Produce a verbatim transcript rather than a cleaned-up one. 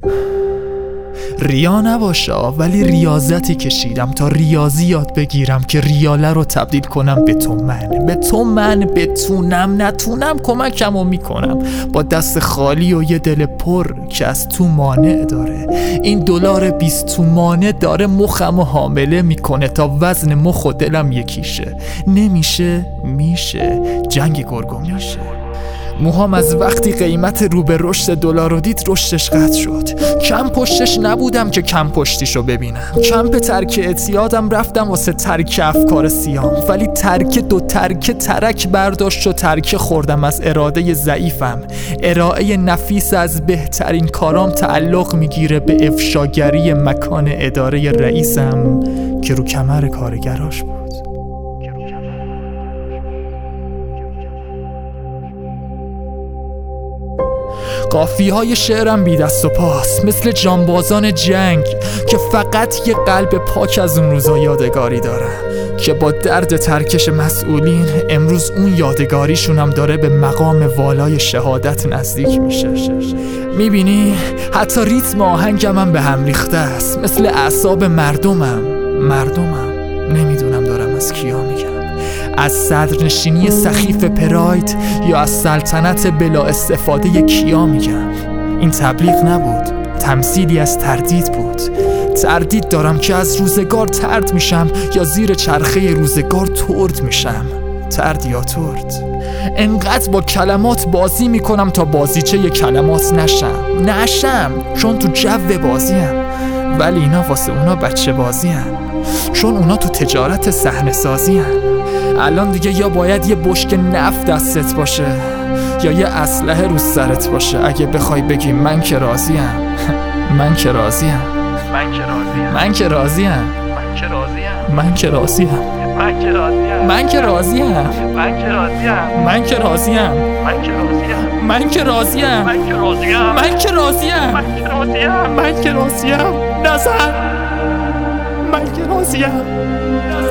ریا نباشا، ولی ریاضتی کشیدم تا ریاضی یاد بگیرم که ریاله رو تبدیل کنم به تومن. به تومن بتونم نتونم کمکمو میکنم با دست خالی و یه دل پر که از تو مانع داره. این دلار بیست تومانه داره مخمو حامله میکنه تا وزن مخ و دلم یکیشه. نمیشه میشه، جنگ گرگو میشه. موهام از وقتی قیمت رو به رشد دلار رو دید رشدش قطع شد. کم پشتش نبودم که کم پشتیشو ببینم. کمپ ترک اعتیادم رفتم واسه ترک افکار سیام، ولی ترک دو ترک ترک برداشت و ترک خوردم از اراده ضعیفم. ارائه نفیس از بهترین کارام تعلق میگیره به افشاگری مکان اداره رئیسم که رو کمر کارگراش بود. قافیه های شعرم بی دست و پاس مثل جانبازان جنگ که فقط یه قلب پاک از اون روزا یادگاری دارن که با درد ترکش مسئولین امروز اون یادگاریشونم داره به مقام والای شهادت نزدیک میشه. میبینی حتی ریتم آهنگم هم به هم ریخته است، مثل اعصاب مردمم مردمم نمیدونم دارم از کیا میگم، از صدرنشینی سخیف پراید یا از سلطنت بلا استفاده کیا میگم. این تبلیغ نبود، تمثیلی از تردید بود. تردید دارم که از روزگار ترد میشم یا زیر چرخه روزگار ترد میشم. ترد یا ترد. انقدر با کلمات بازی میکنم تا بازیچه ی کلمات نشم نشم چون تو جو بازیم، ولی اینا واسه اونا بچه بازی هن. چون اونا تو تجارت صحنه سازی هن. الان دیگه یا باید یه بشک نفت دستت باشه یا یه اسلحه رو سرت باشه اگه بخوای بگی من که راضیم. من که راضیم من که راضیم من که راضیم من که راضیم من که راضیم من که راضیم من که راضیم من که راضیم من که راضیم من که راضیم نظر من که راضیم.